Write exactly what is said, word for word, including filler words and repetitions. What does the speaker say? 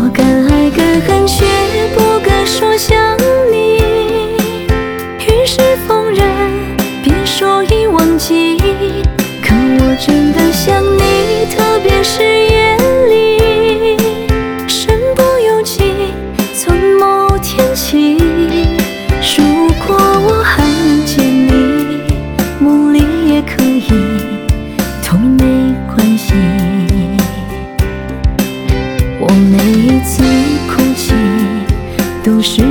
敢爱敢恨，却不敢说想你。于是逢人便说已忘记，可我真的想你，特别是夜里，身不由己。从某天起，如果我还能见你，梦里也可以，都没关系。我每一次哭泣，都是